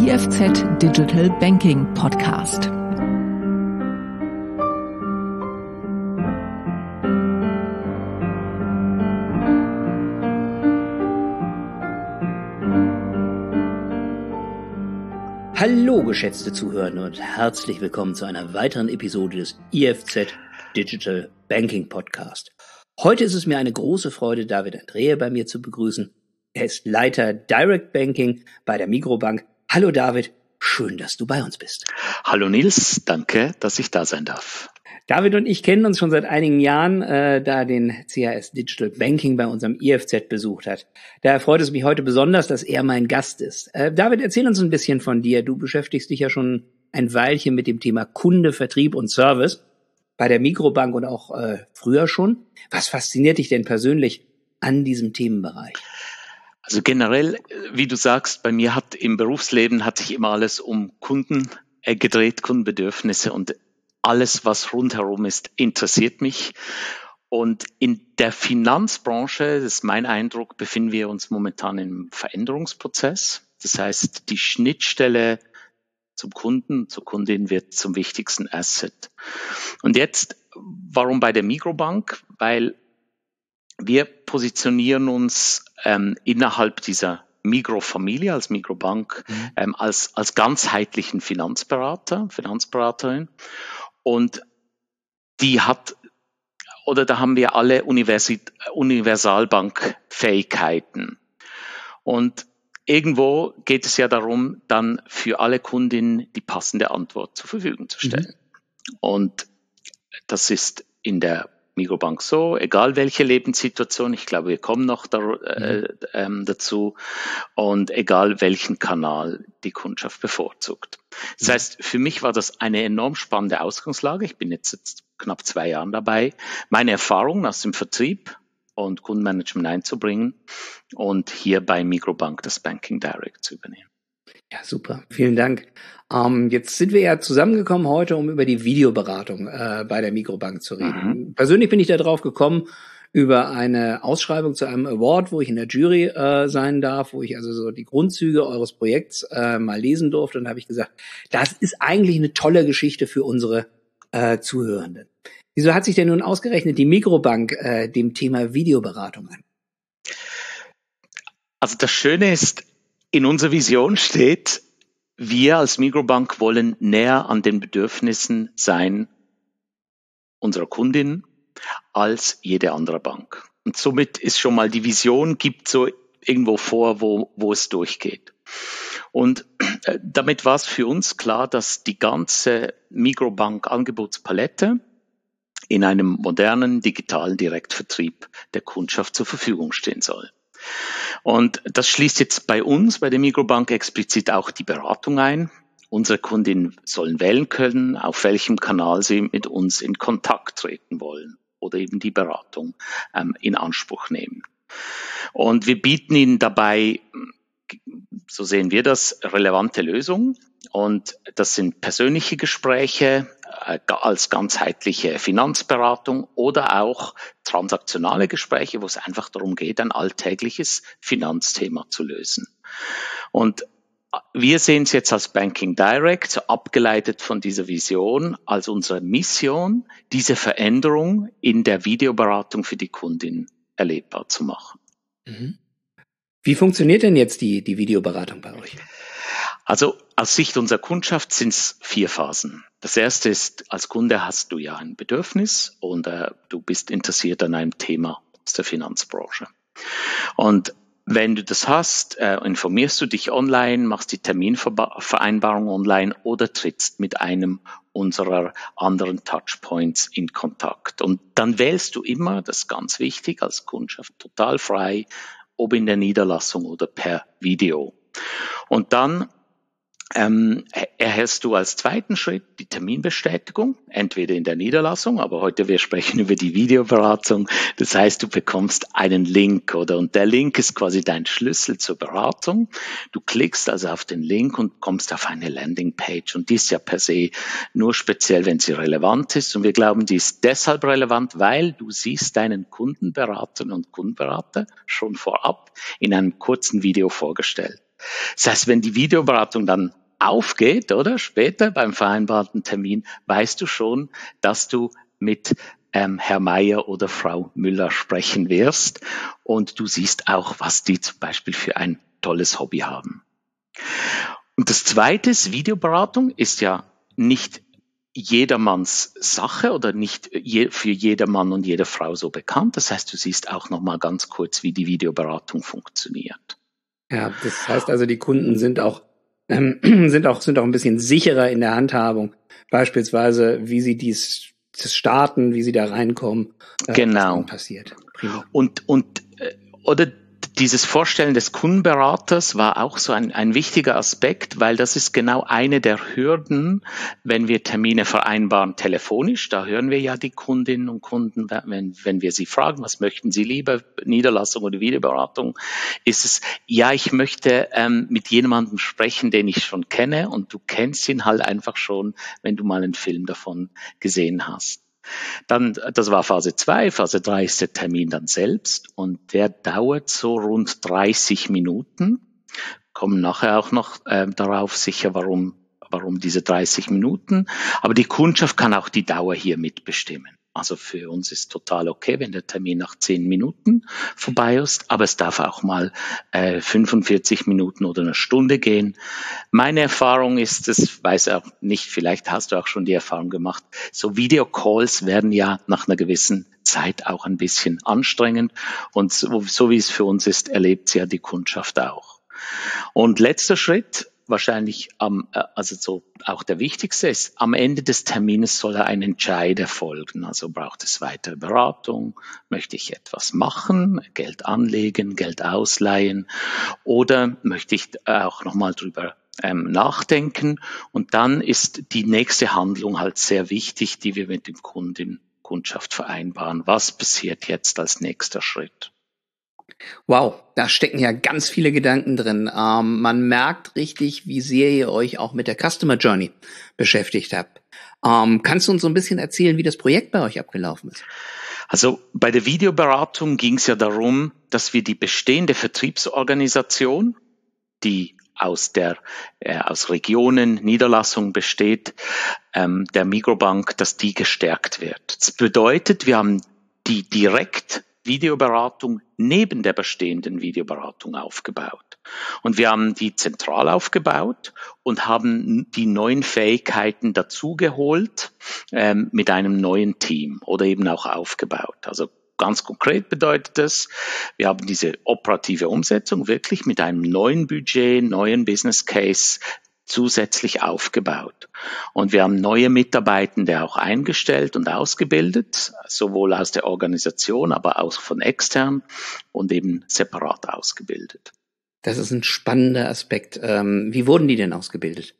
IFZ Digital Banking Podcast. Hallo geschätzte Zuhörer und herzlich willkommen zu einer weiteren Episode des IFZ Digital Banking Podcast. Heute ist es mir eine große Freude, David Andreae bei mir zu begrüßen. Er ist Leiter Direct Banking bei der Migros-Bank. Hallo David, schön, dass du bei uns bist. Hallo Nils, danke, dass ich da sein darf. David und ich kennen uns schon seit einigen Jahren, da den CAS Digital Banking bei unserem IFZ besucht hat. Daher freut es mich heute besonders, dass er mein Gast ist. David, erzähl uns ein bisschen von dir. Du beschäftigst dich ja schon ein Weilchen mit dem Thema Kunde, Vertrieb und Service bei der Migros-Bank und auch früher schon. Was fasziniert dich denn persönlich an diesem Themenbereich? Also generell, wie du sagst, bei mir im Berufsleben hat sich immer alles um Kunden gedreht, Kundenbedürfnisse, und alles, was rundherum ist, interessiert mich. Und in der Finanzbranche, das ist mein Eindruck, befinden wir uns momentan im Veränderungsprozess. Das heißt, die Schnittstelle zum Kunden, zur Kundin wird zum wichtigsten Asset. Und jetzt, warum bei der Migros-Bank? Weil wir positionieren uns innerhalb dieser Migros-Familie als Migros-Bank als ganzheitlichen Finanzberaterin. Und da haben wir alle Universalbankfähigkeiten. Und irgendwo geht es ja darum, dann für alle Kundinnen die passende Antwort zur Verfügung zu stellen. Und das ist in der Migros-Bank so, egal welche Lebenssituation, ich glaube, wir kommen noch dazu, und egal welchen Kanal die Kundschaft bevorzugt. Das heißt, für mich war das eine enorm spannende Ausgangslage. Ich bin jetzt knapp 2 Jahre dabei, meine Erfahrungen aus dem Vertrieb und Kundenmanagement einzubringen und hier bei Migros-Bank das Banking Direct zu übernehmen. Ja, super. Vielen Dank. Jetzt sind wir ja zusammengekommen heute, um über die Videoberatung bei der Migros-Bank zu reden. Persönlich bin ich da drauf gekommen über eine Ausschreibung zu einem Award, wo ich in der Jury sein darf, wo ich also so die Grundzüge eures Projekts mal lesen durfte. Und da habe ich gesagt, das ist eigentlich eine tolle Geschichte für unsere Zuhörenden. Wieso hat sich denn nun ausgerechnet die Migros-Bank dem Thema Videoberatung an? Also das Schöne ist, in unserer Vision steht, wir als Migros-Bank wollen näher an den Bedürfnissen sein unserer Kundin als jede andere Bank. Und somit ist schon mal die Vision, gibt so irgendwo vor, wo es durchgeht. Und damit war es für uns klar, dass die ganze Migros-Bank-Angebotspalette in einem modernen digitalen Direktvertrieb der Kundschaft zur Verfügung stehen soll. Und das schließt jetzt bei uns, bei der Migros-Bank, explizit auch die Beratung ein. Unsere Kundinnen sollen wählen können, auf welchem Kanal sie mit uns in Kontakt treten wollen oder eben die Beratung in Anspruch nehmen. Und wir bieten ihnen dabei, so sehen wir das, relevante Lösungen. Und das sind persönliche Gespräche als ganzheitliche Finanzberatung oder auch transaktionale Gespräche, wo es einfach darum geht, ein alltägliches Finanzthema zu lösen. Und wir sehen es jetzt als Banking Direct, so abgeleitet von dieser Vision, als unsere Mission, diese Veränderung in der Videoberatung für die Kundin erlebbar zu machen. Wie funktioniert denn jetzt die Videoberatung bei euch? Also aus Sicht unserer Kundschaft sind es 4 Phasen. Das erste ist, als Kunde hast du ja ein Bedürfnis und du bist interessiert an einem Thema aus der Finanzbranche. Und wenn du das hast, informierst du dich online, machst die Terminvereinbarung online oder trittst mit einem unserer anderen Touchpoints in Kontakt. Und dann wählst du immer, das ist ganz wichtig, als Kundschaft total frei, ob in der Niederlassung oder per Video. Und dann erhältst du als zweiten Schritt die Terminbestätigung, entweder in der Niederlassung, aber heute wir sprechen über die Videoberatung. Das heißt, du bekommst einen Link, und der Link ist quasi dein Schlüssel zur Beratung. Du klickst also auf den Link und kommst auf eine Landingpage, und die ist ja per se nur speziell, wenn sie relevant ist, und wir glauben, die ist deshalb relevant, weil du siehst deinen Kundenberaterinnen und Kundenberater schon vorab in einem kurzen Video vorgestellt. Das heißt, wenn die Videoberatung dann aufgeht, oder später beim vereinbarten Termin, weißt du schon, dass du mit Herr Meier oder Frau Müller sprechen wirst und du siehst auch, was die zum Beispiel für ein tolles Hobby haben. Und das Zweite ist, Videoberatung ist ja nicht jedermanns Sache oder nicht für jedermann und jede Frau so bekannt. Das heißt, du siehst auch noch mal ganz kurz, wie die Videoberatung funktioniert. Ja, das heißt also, die Kunden sind auch ein bisschen sicherer in der Handhabung. Beispielsweise, wie sie das starten, wie sie da reinkommen. Genau. Was dann passiert. Prima. Oder dieses Vorstellen des Kundenberaters war auch so ein wichtiger Aspekt, weil das ist genau eine der Hürden, wenn wir Termine vereinbaren telefonisch. Da hören wir ja die Kundinnen und Kunden, wenn wir sie fragen, was möchten sie lieber, Niederlassung oder Videoberatung, ist es, ja, ich möchte mit jemandem sprechen, den ich schon kenne, und du kennst ihn halt einfach schon, wenn du mal einen Film davon gesehen hast. Dann, das war Phase 2, Phase 3 ist der Termin dann selbst und der dauert so rund 30 Minuten. Kommen nachher auch noch darauf sicher, warum diese 30 Minuten. Aber die Kundschaft kann auch die Dauer hier mitbestimmen. Also für uns ist total okay, wenn der Termin nach 10 Minuten vorbei ist, aber es darf auch mal 45 Minuten oder eine Stunde gehen. Meine Erfahrung ist, das weiß auch nicht, vielleicht hast du auch schon die Erfahrung gemacht, so Videocalls werden ja nach einer gewissen Zeit auch ein bisschen anstrengend und so wie es für uns ist, erlebt es ja die Kundschaft auch. Und letzter Schritt, wahrscheinlich also so auch der wichtigste ist, am Ende des Termines soll ein Entscheid erfolgen. Also braucht es weitere Beratung, möchte ich etwas machen, Geld anlegen, Geld ausleihen oder möchte ich auch nochmal drüber nachdenken. Und dann ist die nächste Handlung halt sehr wichtig, die wir mit dem Kundschaft vereinbaren. Was passiert jetzt als nächster Schritt? Wow, da stecken ja ganz viele Gedanken drin. Man merkt richtig, wie sehr ihr euch auch mit der Customer Journey beschäftigt habt. Kannst du uns so ein bisschen erzählen, wie das Projekt bei euch abgelaufen ist? Also bei der Videoberatung ging es ja darum, dass wir die bestehende Vertriebsorganisation, die aus Regionen, Niederlassungen besteht, der Migros-Bank, dass die gestärkt wird. Das bedeutet, wir haben die direkt Videoberatung neben der bestehenden Videoberatung aufgebaut. Und wir haben die zentral aufgebaut und haben die neuen Fähigkeiten dazugeholt mit einem neuen Team oder eben auch aufgebaut. Also ganz konkret bedeutet das, wir haben diese operative Umsetzung wirklich mit einem neuen Budget, neuen Business Case zusätzlich aufgebaut. Und wir haben neue Mitarbeitende auch eingestellt und ausgebildet, sowohl aus der Organisation, aber auch von extern und eben separat ausgebildet. Das ist ein spannender Aspekt. Wie wurden die denn ausgebildet?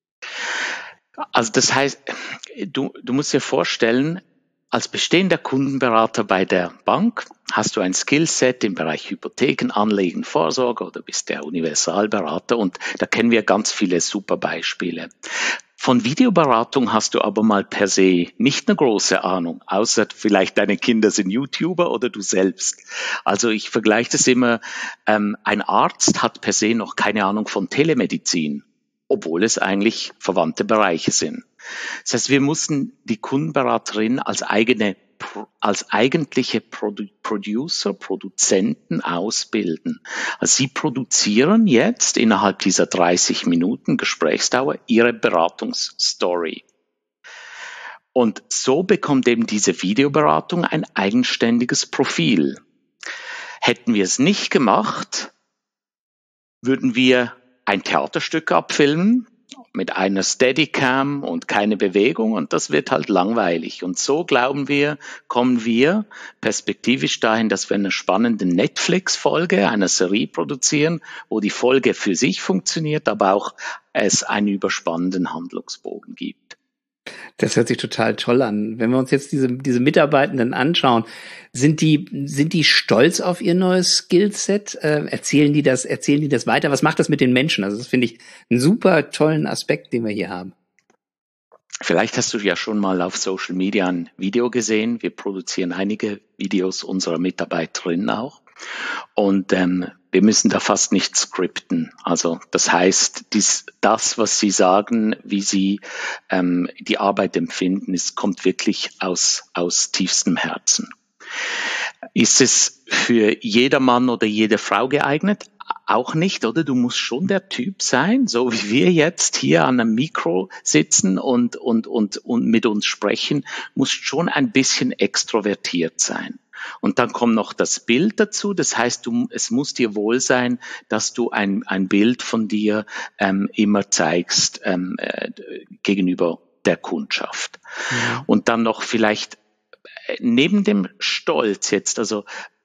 Also das heißt, du musst dir vorstellen, als bestehender Kundenberater bei der Bank hast du ein Skillset im Bereich Hypotheken, Anlegen, Vorsorge oder bist der Universalberater und da kennen wir ganz viele super Beispiele. Von Videoberatung hast du aber mal per se nicht eine große Ahnung, außer vielleicht deine Kinder sind YouTuber oder du selbst. Also ich vergleiche das immer, ein Arzt hat per se noch keine Ahnung von Telemedizin, obwohl es eigentlich verwandte Bereiche sind. Das heißt, wir mussten die Kundenberaterin als eigentliche Produzenten ausbilden. Also sie produzieren jetzt innerhalb dieser 30 Minuten Gesprächsdauer ihre Beratungsstory. Und so bekommt eben diese Videoberatung ein eigenständiges Profil. Hätten wir es nicht gemacht, würden wir ein Theaterstück abfilmen mit einer Steadicam und keine Bewegung und das wird halt langweilig. Und so glauben wir, kommen wir perspektivisch dahin, dass wir eine spannende Netflix-Folge, eine Serie produzieren, wo die Folge für sich funktioniert, aber auch es einen überspannenden Handlungsbogen gibt. Das hört sich total toll an. Wenn wir uns jetzt diese Mitarbeitenden anschauen, sind die stolz auf ihr neues Skillset? Erzählen die das weiter? Was macht das mit den Menschen? Also das finde ich einen super tollen Aspekt, den wir hier haben. Vielleicht hast du ja schon mal auf Social Media ein Video gesehen. Wir produzieren einige Videos unserer Mitarbeiterinnen auch. Und wir müssen da fast nicht skripten. Also das heißt, das, was Sie sagen, wie Sie die Arbeit empfinden, kommt wirklich aus tiefstem Herzen. Ist es für jedermann oder jede Frau geeignet? Auch nicht, oder? Du musst schon der Typ sein, so wie wir jetzt hier an einem Mikro sitzen und mit uns sprechen, musst schon ein bisschen extrovertiert sein. Und dann kommt noch das Bild dazu. Das heißt, es muss dir wohl sein, dass du ein Bild von dir immer zeigst gegenüber der Kundschaft. Ja. Und dann noch vielleicht neben dem Stolz jetzt, also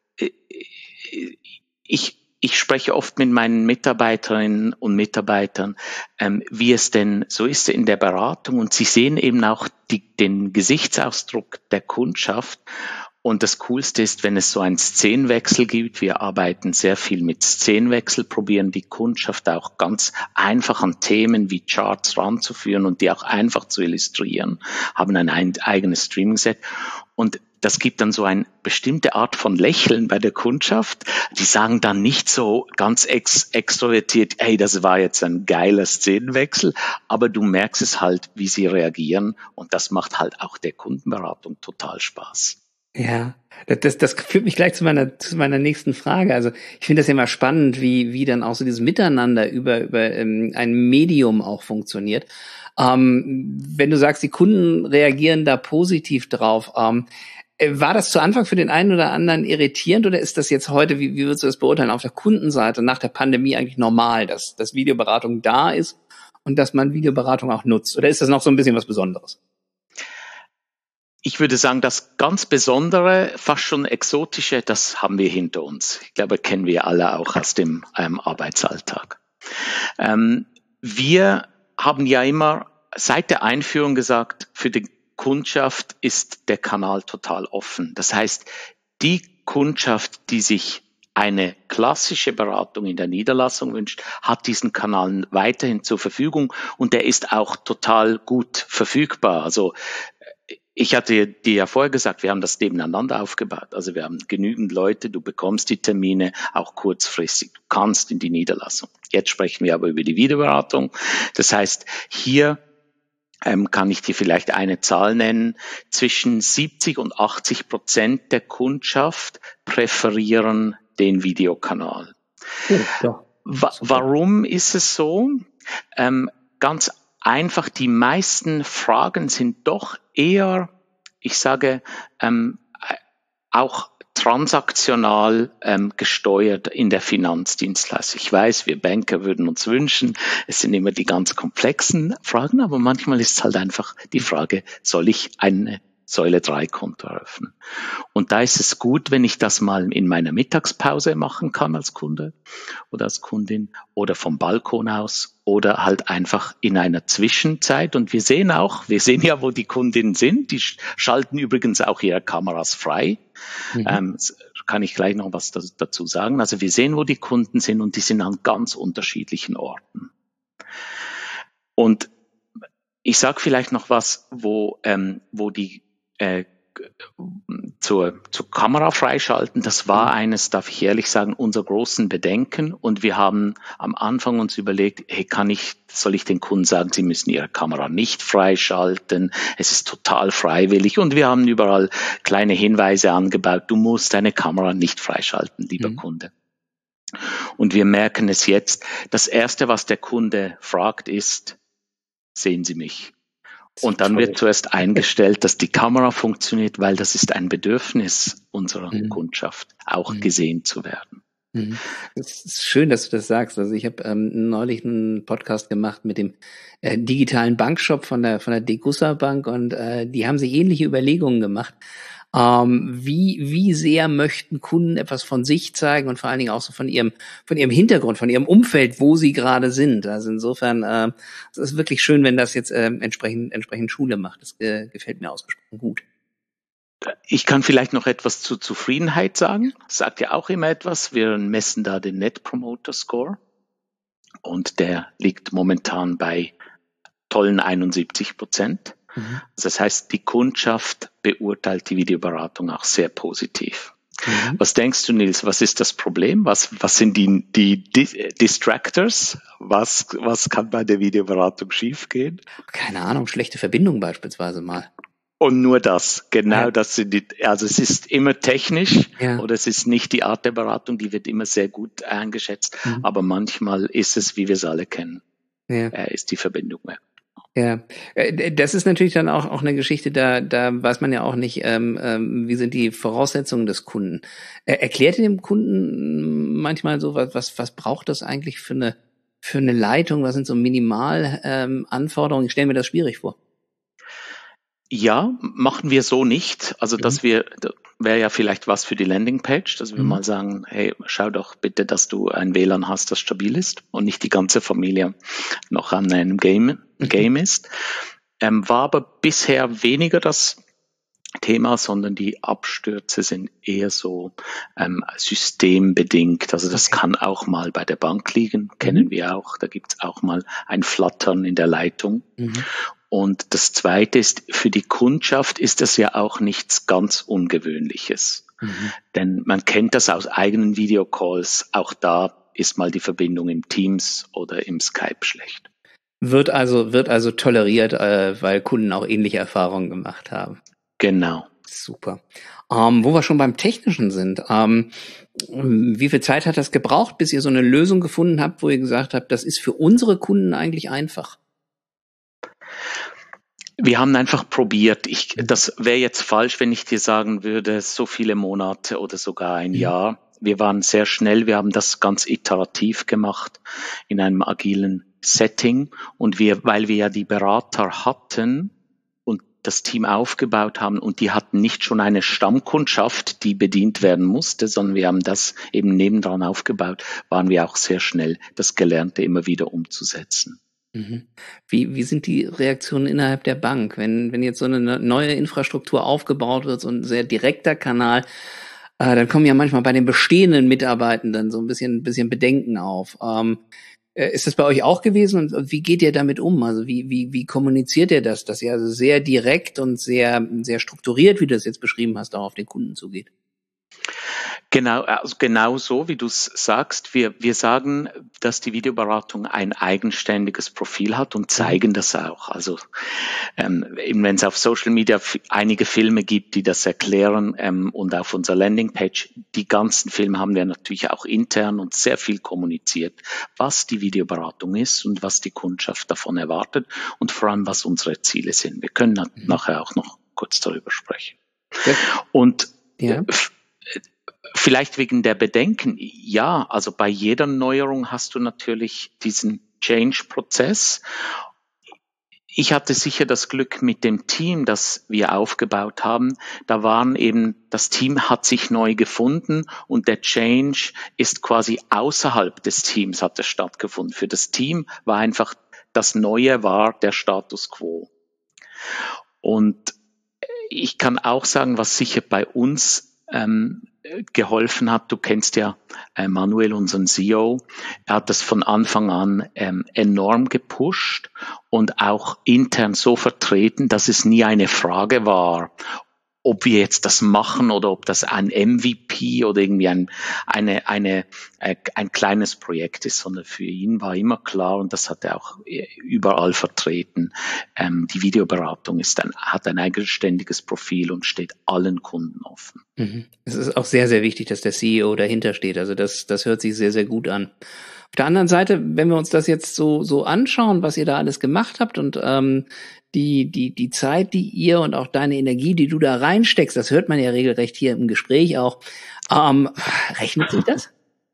ich spreche oft mit meinen Mitarbeiterinnen und Mitarbeitern, wie es denn so ist in der Beratung, und sie sehen eben auch den Gesichtsausdruck der Kundschaft. Und das Coolste ist, wenn es so einen Szenenwechsel gibt. Wir arbeiten sehr viel mit Szenenwechsel, probieren die Kundschaft auch ganz einfach an Themen wie Charts ranzuführen und die auch einfach zu illustrieren, haben ein eigenes Streaming-Set. Und das gibt dann so eine bestimmte Art von Lächeln bei der Kundschaft. Die sagen dann nicht so ganz extrovertiert, hey, das war jetzt ein geiler Szenenwechsel, aber du merkst es halt, wie sie reagieren, und das macht halt auch der Kundenberatung total Spaß. Ja, das führt mich gleich zu meiner nächsten Frage. Also ich finde das ja immer spannend, wie dann auch so dieses Miteinander über ein Medium auch funktioniert. Wenn du sagst, die Kunden reagieren da positiv drauf, war das zu Anfang für den einen oder anderen irritierend, oder ist das jetzt heute, wie würdest du das beurteilen, auf der Kundenseite nach der Pandemie eigentlich normal, dass Videoberatung da ist und dass man Videoberatung auch nutzt? Oder ist das noch so ein bisschen was Besonderes? Ich würde sagen, das ganz Besondere, fast schon Exotische, das haben wir hinter uns. Ich glaube, kennen wir alle auch aus dem Arbeitsalltag. Wir haben ja immer seit der Einführung gesagt, für die Kundschaft ist der Kanal total offen. Das heißt, die Kundschaft, die sich eine klassische Beratung in der Niederlassung wünscht, hat diesen Kanal weiterhin zur Verfügung, und der ist auch total gut verfügbar. Also ich hatte dir ja vorher gesagt, wir haben das nebeneinander aufgebaut. Also wir haben genügend Leute, du bekommst die Termine auch kurzfristig. Du kannst in die Niederlassung. Jetzt sprechen wir aber über die Videoberatung. Das heißt, hier kann ich dir vielleicht eine Zahl nennen. Zwischen 70% und 80% der Kundschaft präferieren den Videokanal. Ja, warum ist es so? Ganz einfach, die meisten Fragen sind doch eher, ich sage, auch transaktional gesteuert in der Finanzdienstleistung. Ich weiß, wir Banker würden uns wünschen, es sind immer die ganz komplexen Fragen, aber manchmal ist es halt einfach die Frage, soll ich eine Säule 3 Konto eröffnen? Und da ist es gut, wenn ich das mal in meiner Mittagspause machen kann als Kunde oder als Kundin oder vom Balkon aus oder halt einfach in einer Zwischenzeit. Und wir sehen ja, wo die Kundinnen sind. Die schalten übrigens auch ihre Kameras frei. Kann ich gleich noch was dazu sagen. Also wir sehen, wo die Kunden sind, und die sind an ganz unterschiedlichen Orten. Und ich sage vielleicht noch was, wo die zur Kamera freischalten, das war eines, darf ich ehrlich sagen, unser großen Bedenken, und wir haben am Anfang uns überlegt, hey, soll ich den Kunden sagen, sie müssen ihre Kamera nicht freischalten, es ist total freiwillig, und wir haben überall kleine Hinweise angebaut, du musst deine Kamera nicht freischalten, lieber Kunde. Und wir merken es jetzt, das Erste, was der Kunde fragt, ist, sehen Sie mich? Und dann wird zuerst eingestellt, dass die Kamera funktioniert, weil das ist ein Bedürfnis unserer Kundschaft, auch gesehen zu werden. Es ist schön, dass du das sagst. Also ich habe neulich einen Podcast gemacht mit dem digitalen Bankshop von der Degussa Bank, und die haben sich ähnliche Überlegungen gemacht. Wie sehr möchten Kunden etwas von sich zeigen und vor allen Dingen auch so von ihrem Hintergrund, von ihrem Umfeld, wo sie gerade sind. Also insofern, es ist wirklich schön, wenn das jetzt entsprechend Schule macht. Das gefällt mir ausgesprochen gut. Ich kann vielleicht noch etwas zur Zufriedenheit sagen. Das sagt ja auch immer etwas. Wir messen da den Net Promoter Score, und der liegt momentan bei tollen 71%. Das heißt, die Kundschaft beurteilt die Videoberatung auch sehr positiv. Was denkst du, Nils? Was ist das Problem? Was sind die Distractors? Was kann bei der Videoberatung schiefgehen? Keine Ahnung, schlechte Verbindung beispielsweise mal. Und nur das, genau das sind also es ist immer technisch oder es ist nicht die Art der Beratung, die wird immer sehr gut eingeschätzt, aber manchmal ist es, wie wir es alle kennen, ist die Verbindung mehr. Ja, das ist natürlich dann auch eine Geschichte, da weiß man ja auch nicht, wie sind die Voraussetzungen des Kunden. Erklärt ihr dem Kunden manchmal so, was braucht das eigentlich für eine Leitung, was sind so Minimalanforderungen? Ich stelle mir das schwierig vor. Ja, machen wir so nicht. Also, das wäre ja vielleicht was für die Landingpage, dass wir mal sagen, hey, schau doch bitte, dass du ein WLAN hast, das stabil ist und nicht die ganze Familie noch an einem Game ist. War aber bisher weniger das Thema, sondern die Abstürze sind eher so systembedingt. Also das kann auch mal bei der Bank liegen, kennen wir auch. Da gibt's auch mal ein Flattern in der Leitung. Und das Zweite ist, für die Kundschaft ist das ja auch nichts ganz Ungewöhnliches. Denn man kennt das aus eigenen Videocalls. Auch da ist mal die Verbindung im Teams oder im Skype schlecht. Wird also toleriert, weil Kunden auch ähnliche Erfahrungen gemacht haben. Genau. Super. Wo wir schon beim Technischen sind, wie viel Zeit hat das gebraucht, bis ihr so eine Lösung gefunden habt, wo ihr gesagt habt, das ist für unsere Kunden eigentlich einfach? Wir haben einfach probiert. Das wäre jetzt falsch, wenn ich dir sagen würde, so viele Monate oder sogar ein Jahr. Wir waren sehr schnell. Wir haben das ganz iterativ gemacht in einem agilen Setting. Und weil wir ja die Berater hatten und das Team aufgebaut haben und die hatten nicht schon eine Stammkundschaft, die bedient werden musste, sondern wir haben das eben nebendran aufgebaut, waren wir auch sehr schnell, das Gelernte immer wieder umzusetzen. Wie sind die Reaktionen innerhalb der Bank, wenn jetzt so eine neue Infrastruktur aufgebaut wird, so ein sehr direkter Kanal, dann kommen ja manchmal bei den bestehenden Mitarbeitenden so ein bisschen Bedenken auf. Ist das bei euch auch gewesen und wie geht ihr damit um? Also wie kommuniziert ihr das, dass ihr also sehr direkt und sehr strukturiert, wie du das jetzt beschrieben hast, auch auf den Kunden zugeht? Genau, also genau so, wie du es sagst. Wir sagen, dass die Videoberatung ein eigenständiges Profil hat und zeigen das auch. Also wenn es auf Social Media einige Filme gibt, die das erklären und auf unserer Landingpage, die ganzen Filme haben wir natürlich auch intern und sehr viel kommuniziert, was die Videoberatung ist und was die Kundschaft davon erwartet und vor allem, was unsere Ziele sind. Wir können nachher auch noch kurz darüber sprechen. Und vielleicht wegen der Bedenken, ja, also bei jeder Neuerung hast du natürlich diesen Change-Prozess. Ich hatte sicher das Glück mit dem Team, das wir aufgebaut haben. Das Team hat sich neu gefunden und der Change ist quasi außerhalb des Teams hat es stattgefunden. Für das Team war einfach das Neue war der Status quo. Und ich kann auch sagen, was sicher bei uns geholfen hat. Du kennst ja Manuel, unseren CEO. Er hat das von Anfang an enorm gepusht und auch intern so vertreten, dass es nie eine Frage war, ob wir jetzt das machen oder ob das ein MVP oder irgendwie ein kleines Projekt ist, sondern für ihn war immer klar, und das hat er auch überall vertreten, die Videoberatung hat ein eigenständiges Profil und steht allen Kunden offen. Es ist auch sehr, sehr wichtig, dass der CEO dahinter steht. Also das hört sich sehr, sehr gut an. Auf der anderen Seite, wenn wir uns das jetzt so anschauen, was ihr da alles gemacht habt und die Zeit, die ihr und auch deine Energie, die du da reinsteckst, das hört man ja regelrecht hier im Gespräch auch. Rechnet sich das?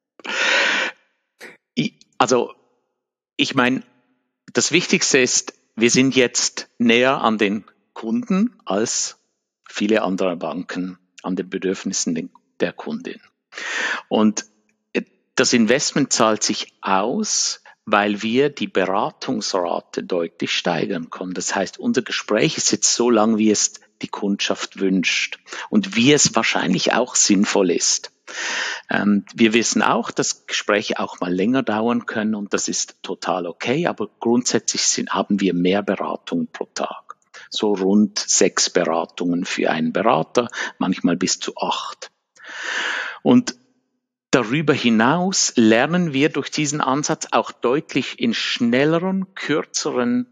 Also, ich meine, das Wichtigste ist, wir sind jetzt näher an den Kunden als viele andere Banken an den Bedürfnissen der Kundin. Und das Investment zahlt sich aus, weil wir die Beratungsrate deutlich steigern können. Das heißt, unser Gespräch ist jetzt so lang, wie es die Kundschaft wünscht und wie es wahrscheinlich auch sinnvoll ist. Wir wissen auch, dass Gespräche auch mal länger dauern können und das ist total okay, aber grundsätzlich haben wir mehr Beratungen pro Tag. So rund 6 Beratungen für einen Berater, manchmal bis zu 8. Und darüber hinaus lernen wir durch diesen Ansatz auch deutlich in schnelleren, kürzeren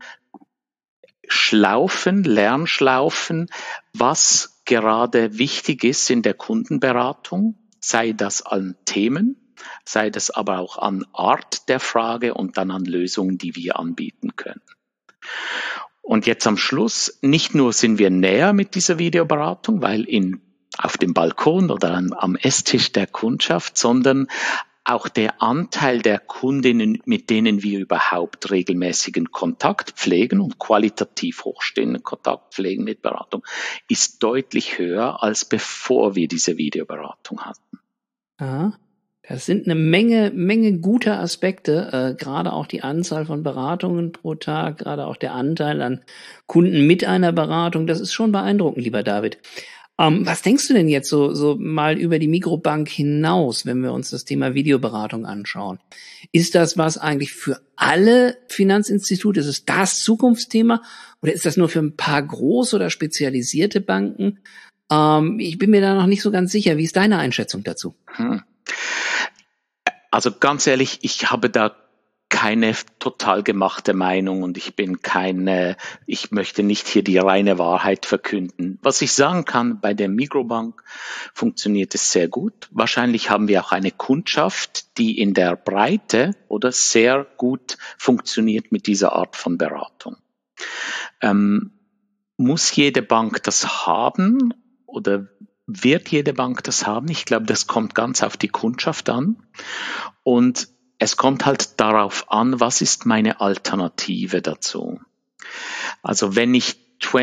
Lernschlaufen, was gerade wichtig ist in der Kundenberatung, sei das an Themen, sei das aber auch an Art der Frage und dann an Lösungen, die wir anbieten können. Und jetzt am Schluss, nicht nur sind wir näher mit dieser Videoberatung, weil auf dem Balkon oder am Esstisch der Kundschaft, sondern auch der Anteil der Kundinnen, mit denen wir überhaupt regelmäßigen Kontakt pflegen und qualitativ hochstehenden Kontakt pflegen mit Beratung, ist deutlich höher, als bevor wir diese Videoberatung hatten. Aha. Das sind eine Menge guter Aspekte, gerade auch die Anzahl von Beratungen pro Tag, gerade auch der Anteil an Kunden mit einer Beratung. Das ist schon beeindruckend, lieber David. Was denkst du denn jetzt so mal über die Mikrobank hinaus, wenn wir uns das Thema Videoberatung anschauen? Ist das was eigentlich für alle Finanzinstitute? Ist es das Zukunftsthema? Oder ist das nur für ein paar große oder spezialisierte Banken? Ich bin mir da noch nicht so ganz sicher. Wie ist deine Einschätzung dazu? Also ganz ehrlich, ich habe da keine total gemachte Meinung und ich möchte nicht hier die reine Wahrheit verkünden. Was ich sagen kann, bei der Mikrobank funktioniert es sehr gut. Wahrscheinlich haben wir auch eine Kundschaft, die in der Breite oder sehr gut funktioniert mit dieser Art von Beratung. Muss jede Bank das haben oder wird jede Bank das haben? Ich glaube, das kommt ganz auf die Kundschaft an. Und es kommt halt darauf an, was ist meine Alternative dazu? Also wenn ich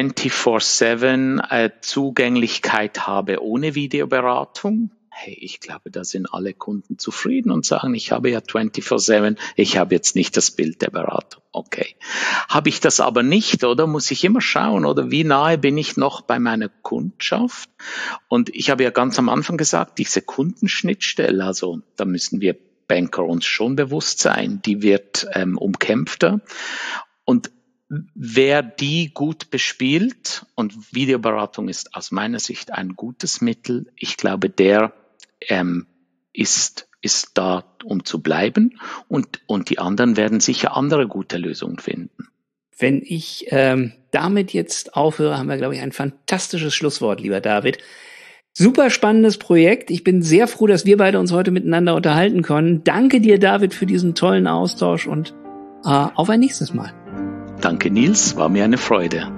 24/7 Zugänglichkeit habe ohne Videoberatung, hey, ich glaube, da sind alle Kunden zufrieden und sagen, ich habe ja 24/7, ich habe jetzt nicht das Bild der Beratung. Okay. Habe ich das aber nicht, oder muss ich immer schauen, oder wie nahe bin ich noch bei meiner Kundschaft? Und ich habe ja ganz am Anfang gesagt, diese Kundenschnittstelle, also da müssen wir Banker uns schon bewusst sein, die wird umkämpfter. Und wer die gut bespielt, und Videoberatung ist aus meiner Sicht ein gutes Mittel, ich glaube, der ist da, um zu bleiben, und die anderen werden sicher andere gute Lösungen finden. Wenn ich damit jetzt aufhöre, haben wir, glaube ich, ein fantastisches Schlusswort, lieber David. Super spannendes Projekt. Ich bin sehr froh, dass wir beide uns heute miteinander unterhalten können. Danke dir, David, für diesen tollen Austausch und auf ein nächstes Mal. Danke, Nils. War mir eine Freude.